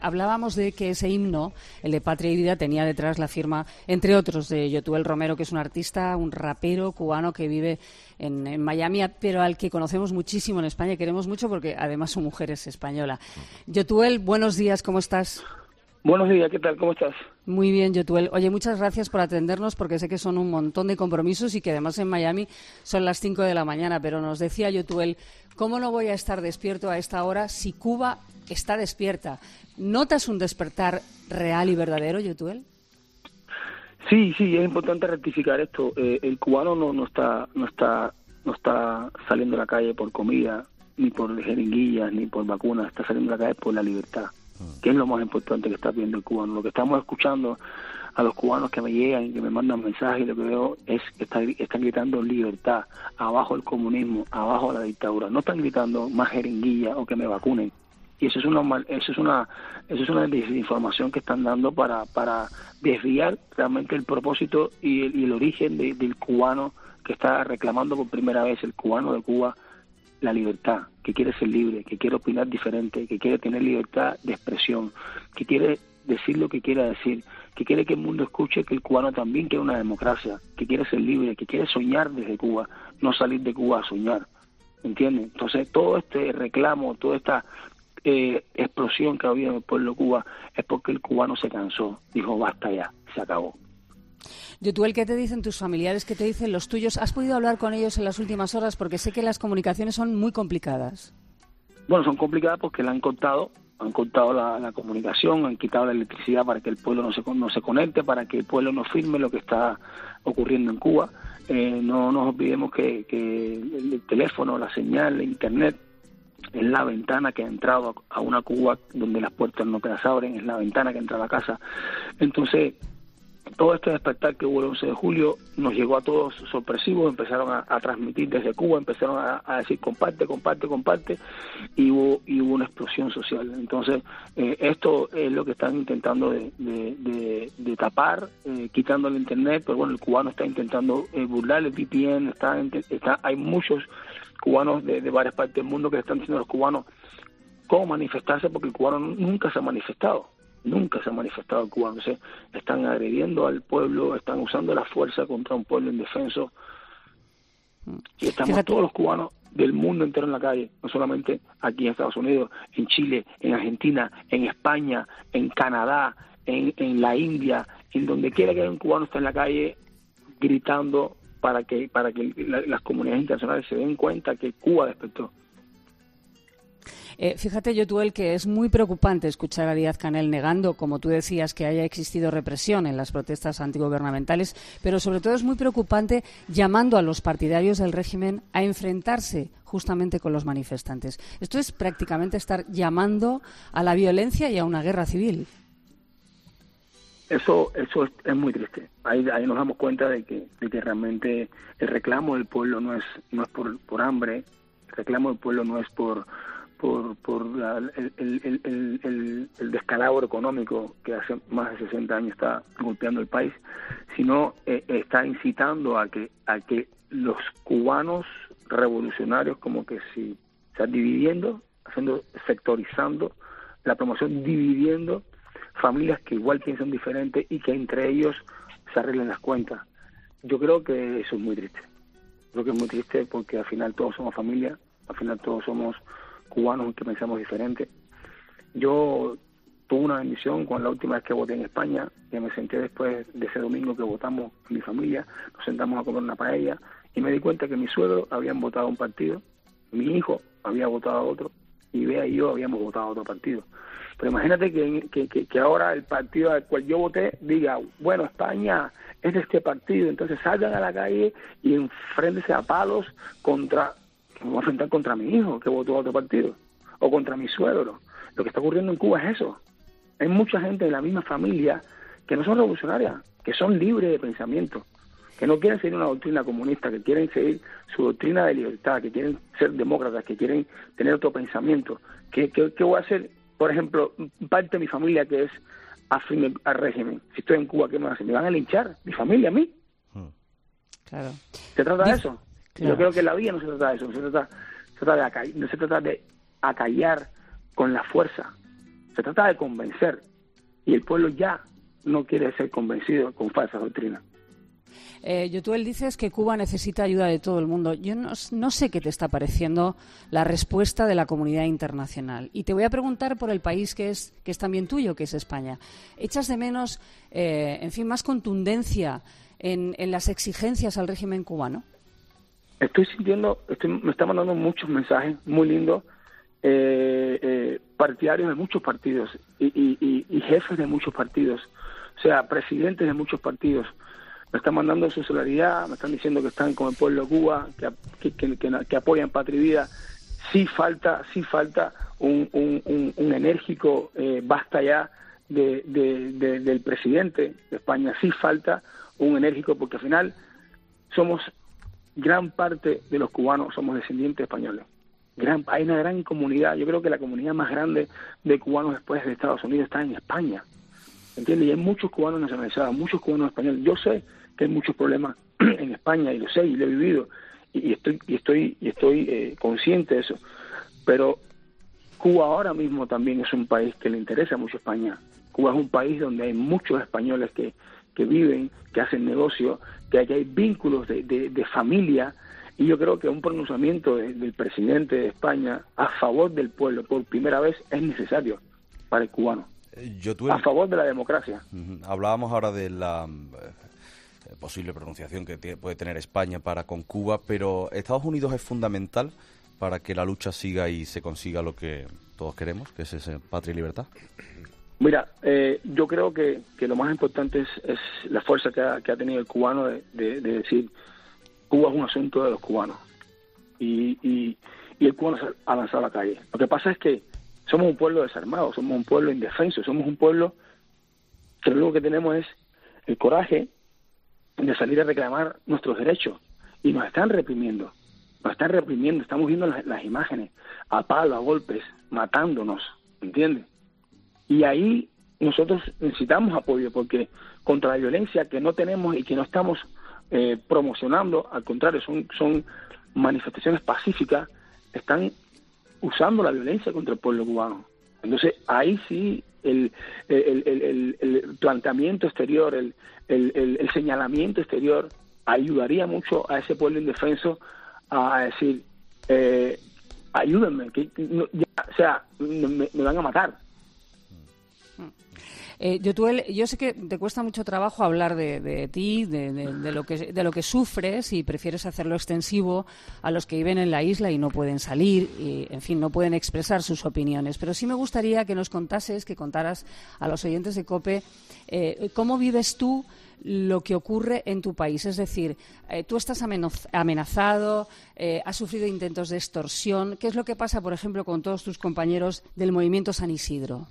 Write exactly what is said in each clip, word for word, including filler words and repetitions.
Hablábamos de que ese himno, el de Patria y Vida, tenía detrás la firma, entre otros, de Yotuel Romero, que es un artista, un rapero cubano que vive en, en Miami, pero al que conocemos muchísimo en España y queremos mucho porque además su mujer es española. Yotuel, buenos días, ¿cómo estás? Buenos días, ¿qué tal? ¿Cómo estás? Muy bien, Yotuel. Oye, muchas gracias por atendernos porque sé que son un montón de compromisos y que además en Miami son las cinco de la mañana, pero nos decía Yotuel, ¿cómo no voy a estar despierto a esta hora si Cuba está despierta? ¿Notas un despertar real y verdadero, Yotuel? Sí, sí, es importante rectificar esto. Eh, el cubano no, no está, no está, no está saliendo a la calle por comida, ni por jeringuillas, ni por vacunas. Está saliendo a la calle por la libertad, que es lo más importante que está viendo el cubano. Lo que estamos escuchando a los cubanos que me llegan, que me mandan mensajes, lo que veo es que están, están gritando libertad, abajo el comunismo, abajo la dictadura. No están gritando más jeringuillas o que me vacunen. Y eso es una eso es una eso es una desinformación que están dando para para desviar realmente el propósito y el, y el origen de, del cubano que está reclamando por primera vez, el cubano de Cuba, la libertad, que quiere ser libre, que quiere opinar diferente, que quiere tener libertad de expresión, que quiere decir lo que quiera decir, que quiere que el mundo escuche que el cubano también quiere una democracia, que quiere ser libre, que quiere soñar desde Cuba, no salir de Cuba a soñar, ¿entiendes? Entonces todo este reclamo, toda esta Eh, explosión que ha habido en el pueblo de Cuba es porque el cubano se cansó, dijo basta ya, se acabó. Yotuel, ¿qué te dicen tus familiares? ¿Qué te dicen los tuyos? ¿Has podido hablar con ellos en las últimas horas? Porque sé que las comunicaciones son muy complicadas. Bueno, son complicadas porque la han cortado, han cortado la, la comunicación, han quitado la electricidad para que el pueblo no se, no se conecte, para que el pueblo no firme lo que está ocurriendo en Cuba. Eh, no nos olvidemos que, que el, el teléfono, la señal, el internet, es la ventana que ha entrado a una Cuba donde las puertas no te las abren, es la ventana que entra a la casa. Entonces, todo este despertar que hubo el once de julio nos llegó a todos sorpresivos, empezaron a, a transmitir desde Cuba, empezaron a, a decir comparte, comparte, comparte, y hubo, y hubo una explosión social. Entonces, eh, esto es lo que están intentando de, de, de, de tapar, eh, quitando el internet, pero bueno, el cubano está intentando eh, burlar el V P N, está, está, hay muchos cubanos de, de varias partes del mundo que están diciendo a los cubanos cómo manifestarse, porque el cubano nunca se ha manifestado, nunca se ha manifestado el cubano. Entonces, están agrediendo al pueblo, están usando la fuerza contra un pueblo indefenso, y estamos Fíjate. todos los cubanos del mundo entero en la calle, no solamente aquí en Estados Unidos, en Chile, en Argentina, en España, en Canadá, en, en la India, en donde quiera que haya un cubano está en la calle gritando para que para que la, las comunidades internacionales se den cuenta que Cuba despertó. Eh, fíjate, Yotuel, que es muy preocupante escuchar a Díaz-Canel negando, como tú decías, que haya existido represión en las protestas antigubernamentales, pero sobre todo es muy preocupante llamando a los partidarios del régimen a enfrentarse justamente con los manifestantes. Esto es prácticamente estar llamando a la violencia y a una guerra civil. Eso eso es, es muy triste. Ahí, ahí nos damos cuenta de que, de que realmente el reclamo del pueblo no es no es por, por hambre, el reclamo del pueblo no es por por por la, el, el, el, el, el descalabro económico que hace más de sesenta años está golpeando el país, sino eh, está incitando a que a que los cubanos revolucionarios como que si se están dividiendo, haciendo sectorizando la promoción, dividiendo familias que igual piensan diferente y que entre ellos se arreglen las cuentas. Yo creo que eso es muy triste. Creo que es muy triste porque al final todos somos familia, al final todos somos cubanos que pensamos diferente. Yo tuve una bendición con la última vez que voté en España, que me senté después de ese domingo que votamos en mi familia, nos sentamos a comer una paella y me di cuenta que mis suegros habían votado a un partido, mi hijo había votado a otro y Bea y yo habíamos votado a otro partido. Pero imagínate que, que, que, que ahora el partido al cual yo voté diga, bueno, España es de este partido, entonces salgan a la calle y enfréntense a palos contra, me voy a enfrentar contra mi hijo que votó a otro partido, o contra mi suegro. Lo que está ocurriendo en Cuba es eso. Hay mucha gente de la misma familia que no son revolucionarias, que son libres de pensamiento, que no quieren seguir una doctrina comunista, que quieren seguir su doctrina de libertad, que quieren ser demócratas, que quieren tener otro pensamiento. ¿Qué, qué, qué voy a hacer? Por ejemplo, parte de mi familia que es afín al régimen. Si estoy en Cuba, ¿qué me van a hacer? ¿Me van a linchar? ¿Mi familia a mí? Claro. ¿Se trata de eso? Claro. Yo creo que la vida no se trata de eso, no se trata, se trata de acall- no se trata de acallar con la fuerza. se trata de convencer, y el pueblo ya no quiere ser convencido con falsas doctrinas. Eh, Yotuel, dices que Cuba necesita ayuda de todo el mundo. Yo no, no sé qué te está pareciendo la respuesta de la comunidad internacional. Y te voy a preguntar por el país que es, que es también tuyo, que es España. ¿Echas de menos, eh, en fin, más contundencia en, en las exigencias al régimen cubano? Estoy sintiendo, estoy, me están mandando muchos mensajes muy lindos, eh, eh, partidarios de muchos partidos y, y, y, y jefes de muchos partidos, o sea, presidentes de muchos partidos. Me están mandando su solidaridad, me están diciendo que están con el pueblo de Cuba, que, que, que, que apoyan Patria y Vida. Sí falta, sí falta un, un, un, un enérgico eh, basta ya de, de, de, del presidente de España. Sí falta un enérgico, porque al final somos, gran parte de los cubanos somos descendientes españoles. Gran, hay una gran comunidad, yo creo que la comunidad más grande de cubanos después de Estados Unidos está en España. ¿Entiendes? Y hay muchos cubanos nacionalizados, muchos cubanos españoles. Yo sé que hay muchos problemas en España, y lo sé, y lo he vivido, y, y estoy y estoy y estoy eh, consciente de eso. Pero Cuba ahora mismo también es un país que le interesa mucho a España. Cuba es un país donde hay muchos españoles que, que viven, que hacen negocio, que aquí hay vínculos de, de, de familia, y yo creo que un pronunciamiento de, del presidente de España a favor del pueblo por primera vez es necesario para el cubano. Yotuel, a favor de la democracia. Uh-huh. Hablábamos ahora de la eh, posible pronunciación que t- puede tener España para con Cuba, pero Estados Unidos es fundamental para que la lucha siga y se consiga lo que todos queremos, que es ese patria y libertad. Mira, eh, yo creo que, que lo más importante es, es la fuerza que ha, que ha tenido el cubano de, de, de decir Cuba es un asunto de los cubanos, y, y, y el cubano ha lanzado a la calle. Lo que pasa es que somos un pueblo desarmado, somos un pueblo indefenso, somos un pueblo que lo único que tenemos es el coraje de salir a reclamar nuestros derechos, y nos están reprimiendo, nos están reprimiendo, estamos viendo las, las imágenes, a palos, a golpes, matándonos, ¿entiendes? Y ahí nosotros necesitamos apoyo, porque contra la violencia que no tenemos y que no estamos eh, promocionando, al contrario, son, son manifestaciones pacíficas, están usando la violencia contra el pueblo cubano. Entonces, ahí sí el, el, el, el, el planteamiento exterior, el, el, el, el señalamiento exterior ayudaría mucho a ese pueblo indefenso a decir, eh, ayúdenme, que no, ya, o sea, me, me van a matar. Eh, Yotuel, yo sé que te cuesta mucho trabajo hablar de, de ti, de, de, de, lo que, de lo que sufres, y prefieres hacerlo extensivo a los que viven en la isla y no pueden salir, y, en fin, no pueden expresar sus opiniones. Pero sí me gustaría que nos contases, que contaras a los oyentes de COPE eh, cómo vives tú lo que ocurre en tu país. Es decir, eh, tú estás amenazado, eh, has sufrido intentos de extorsión. ¿Qué es lo que pasa, por ejemplo, con todos tus compañeros del movimiento San Isidro?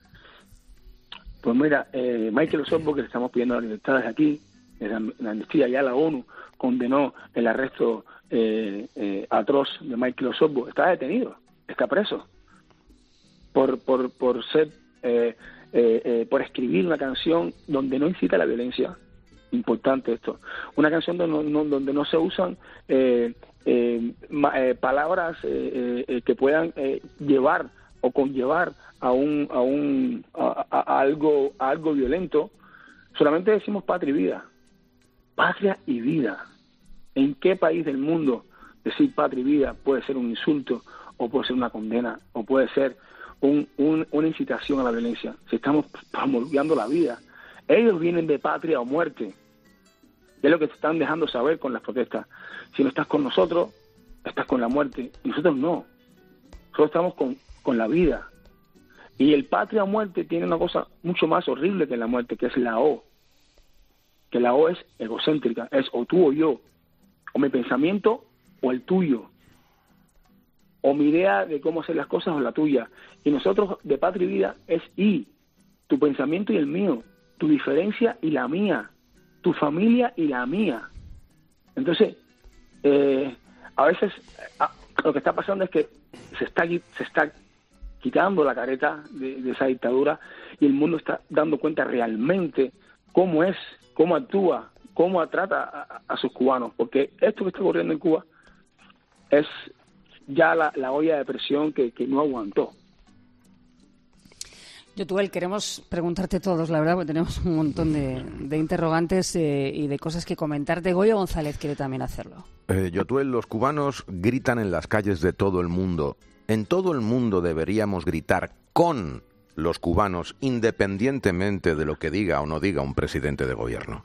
Pues mira, eh, Michael Osorbo, que le estamos pidiendo las libertades aquí, en la amnistía, ya la ONU condenó el arresto eh, eh, atroz de Michael Osorbo, está detenido, está preso por por por ser eh, eh, eh, por escribir una canción donde no incita a la violencia. Importante esto, una canción donde no, donde no se usan eh, eh, ma, eh, palabras eh, eh, que puedan eh, llevar o conllevar a un a un a, a, a algo a algo violento. Solamente decimos patria y vida, patria y vida. ¿En qué país del mundo decir patria y vida puede ser un insulto, o puede ser una condena, o puede ser un, un, una incitación a la violencia? Si estamos promulgando la vida, ellos vienen de patria o muerte, es lo que te están dejando saber con las protestas. Si no estás con nosotros, estás con la muerte, y nosotros no, nosotros estamos con con la vida. Y el patria o muerte tiene una cosa mucho más horrible que la muerte, que es la O. Que la O es egocéntrica, es o tú o yo, o mi pensamiento o el tuyo, o mi idea de cómo hacer las cosas o la tuya. Y nosotros, de patria y vida, es I, tu pensamiento y el mío, tu diferencia y la mía, tu familia y la mía. Entonces, eh, a veces a, lo que está pasando es que se está se está quitando la careta de, de esa dictadura, y el mundo está dando cuenta realmente cómo es, cómo actúa, cómo trata a, a sus cubanos, porque esto que está ocurriendo en Cuba es ya la, la olla de presión que, que no aguantó. Yotuel, queremos preguntarte todos, la verdad, porque tenemos un montón de, de interrogantes eh, y de cosas que comentarte. Goyo González quiere también hacerlo. Eh, Yotuel, los cubanos gritan en las calles de todo el mundo. En todo el mundo deberíamos gritar con los cubanos, independientemente de lo que diga o no diga un presidente de gobierno.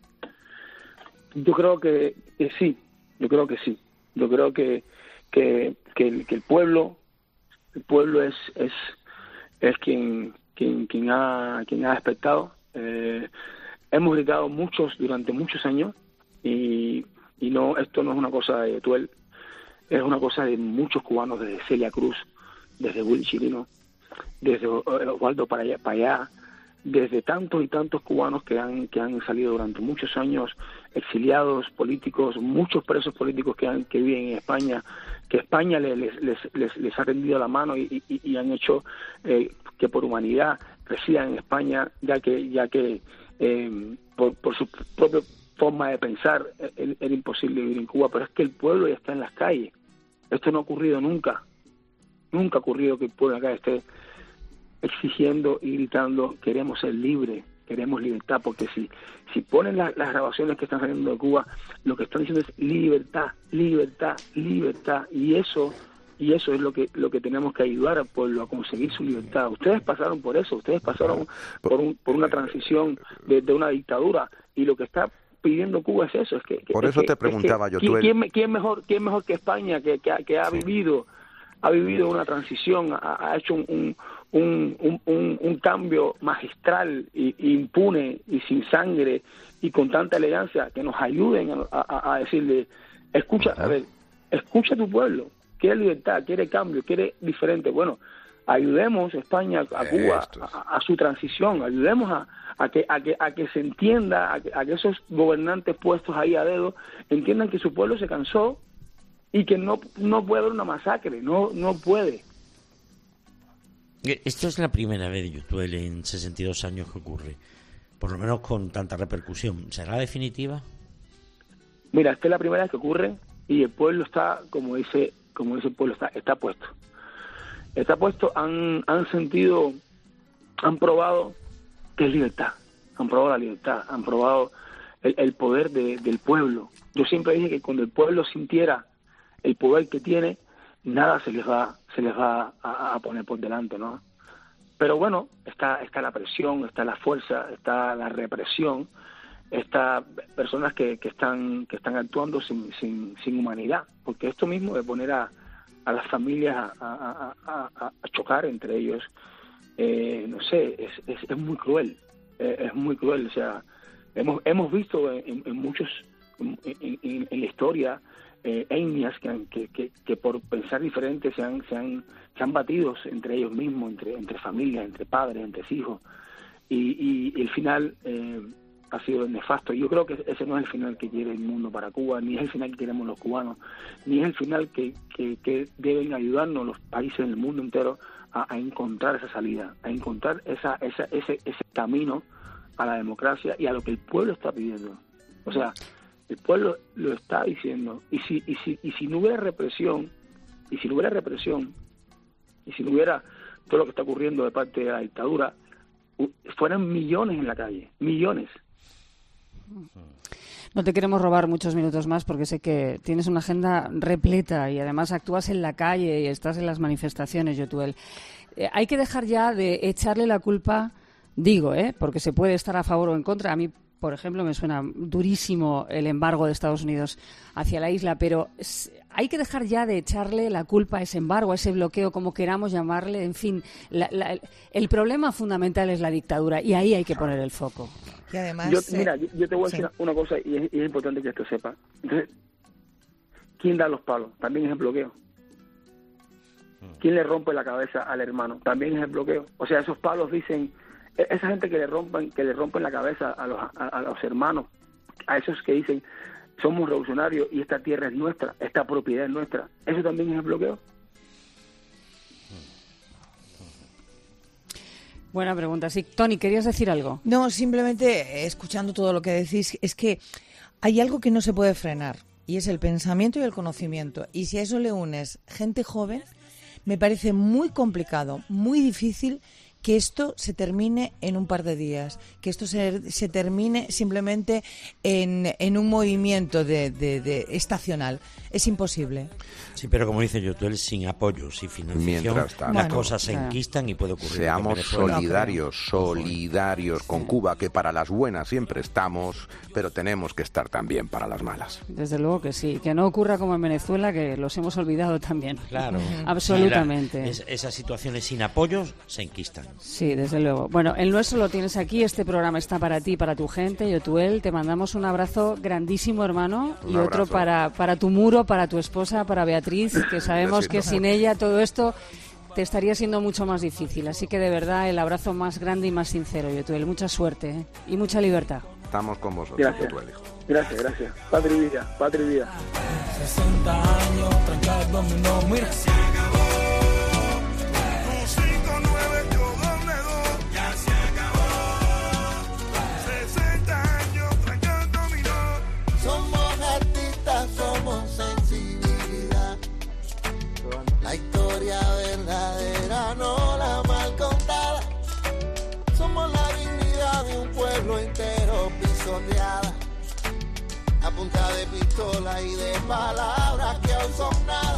Yo creo que, que sí, yo creo que sí. Yo creo que, que, que, el, que el pueblo, el pueblo es... es es quien quien quien ha quien ha despertado. Eh, hemos gritado muchos durante muchos años y, y no esto no es una cosa de Yotuel, es una cosa de muchos cubanos, desde Celia Cruz, desde Willy Chirino, desde Osvaldo para allá, para allá, desde tantos y tantos cubanos que han que han salido durante muchos años exiliados políticos, muchos presos políticos que han que viven en España, que España les les les, les ha tendido la mano y, y, y han hecho eh, que por humanidad residan en España, ya que ya que eh, por, por su propia forma de pensar era, era imposible vivir en Cuba, pero es que el pueblo ya está en las calles. Esto no ha ocurrido nunca, nunca ha ocurrido que el pueblo acá esté exigiendo y gritando: queremos ser libres, queremos libertad, porque si si ponen la, las grabaciones que están saliendo de Cuba, lo que están diciendo es libertad, libertad, libertad, y eso y eso es lo que lo que tenemos que ayudar al pueblo a conseguir su libertad. Ustedes pasaron por eso, ustedes pasaron por un, por una transición de, de una dictadura, y lo que está pidiendo Cuba es eso, es que, por es eso que, te preguntaba es que, yo, ¿quién, quién, quién mejor quién mejor que España, que, que, que ha sí. vivido ha vivido una transición, ha, ha hecho un, un Un, un, un, un cambio magistral y, y impune y sin sangre y con tanta elegancia, que nos ayuden a, a, a decirle: escucha, a ver, escucha a tu pueblo, quiere libertad, quiere cambio, quiere diferente. Bueno, ayudemos a España, a Cuba, a, a su transición, ayudemos a, a que a que a que se entienda, a que, a que esos gobernantes puestos ahí a dedo entiendan que su pueblo se cansó y que no no puede haber una masacre, no no puede. Esto es la primera vez, Yotuel, en sesenta y dos años que ocurre, por lo menos con tanta repercusión. ¿Será definitiva? Mira, esta es la primera vez que ocurre y el pueblo está, como dice como dice el pueblo, está está puesto. Está puesto, han han sentido, han probado que es libertad, han probado la libertad, han probado el, el poder de, del pueblo. Yo siempre dije que cuando el pueblo sintiera el poder que tiene, nada se les va se les va a, a poner por delante, ¿no? Pero bueno, está está la presión, está la fuerza, está la represión, está personas que, que están que están actuando sin sin sin humanidad, porque esto mismo de poner a, a las familias a, a, a, a, a chocar entre ellos, eh, no sé, es, es, es muy cruel, eh, es muy cruel. O sea, hemos hemos visto en, en muchos en, en, en la historia Eh, etnias que, que, que, que por pensar diferente se han, se han, se han batido entre ellos mismos, entre, entre familias, entre padres, entre hijos, y, y, y el final eh, ha sido nefasto. Yo creo que ese no es el final que quiere el mundo para Cuba, ni es el final que queremos los cubanos, ni es el final que, que, que deben ayudarnos los países del mundo entero a, a encontrar esa salida, a encontrar esa, esa, ese, ese camino a la democracia y a lo que el pueblo está pidiendo. O sea, el pueblo lo está diciendo, y si y si y si no hubiera represión, y si no hubiera represión, y si no hubiera todo lo que está ocurriendo de parte de la dictadura, fueran millones en la calle, millones. No te queremos robar muchos minutos más porque sé que tienes una agenda repleta y además actúas en la calle y estás en las manifestaciones, Yotuel. Eh, hay que dejar ya de echarle la culpa, digo, ¿eh? porque se puede estar a favor o en contra. A mí, por ejemplo, me suena durísimo el embargo de Estados Unidos hacia la isla, pero hay que dejar ya de echarle la culpa a ese embargo, a ese bloqueo, como queramos llamarle. En fin, la, la, el problema fundamental es la dictadura y ahí hay que poner el foco. Y además, yo, mira, yo, yo te voy a decir sí. una cosa y es, y es importante que esto sepa. Entonces, ¿quién da los palos? También es el bloqueo. ¿Quién le rompe la cabeza al hermano? También es el bloqueo. O sea, esos palos dicen... Esa gente que le rompen que le rompen la cabeza a los a, a los hermanos, a esos que dicen somos revolucionarios y esta tierra es nuestra, esta propiedad es nuestra, ¿eso también es el bloqueo? Buena pregunta. Sí, Tony, ¿querías decir algo? No, simplemente escuchando todo lo que decís, es que hay algo que no se puede frenar y es el pensamiento y el conocimiento, y si a eso le unes gente joven, me parece muy complicado, muy difícil que esto se termine en un par de días, que esto se, se termine simplemente en, en un movimiento de, de, de estacional. Es imposible. Sí, pero como dice Yotuel, sin apoyo, sin financiación, las bueno, cosas se claro. enquistan y puede ocurrir. Seamos solidarios, solidarios sí. con Cuba, que para las buenas siempre estamos, pero tenemos que estar también para las malas. Desde luego que sí, que no ocurra como en Venezuela, que los hemos olvidado también. Claro. Absolutamente. Es, esas situaciones sin apoyos se enquistan. Sí, desde luego. Bueno, el nuestro lo tienes aquí, este programa está para ti, para tu gente, Yotuel, te mandamos un abrazo grandísimo, hermano, Un y otro abrazo. para, para tu muro, para tu esposa, para Beatriz, que sabemos que sin ella todo esto te estaría siendo mucho más difícil. Así que de verdad el abrazo más grande y más sincero, Yotuel. Mucha suerte, ¿eh? Y mucha libertad. Estamos con vosotros, Gracias. Yotuel, hijo. Gracias, gracias. Patria y vida, patria y vida. sesenta años, tranca el dominó, mira. Se acabó. cinco nueve yo doble dos. Ya se acabó. sesenta años, tranca el dominó. Somos artistas, somos sensibilidad. La historia verdadera, no la mal contada. Somos la dignidad de un pueblo entero pisoteada. A punta de pistola y de palabras que aún son nada.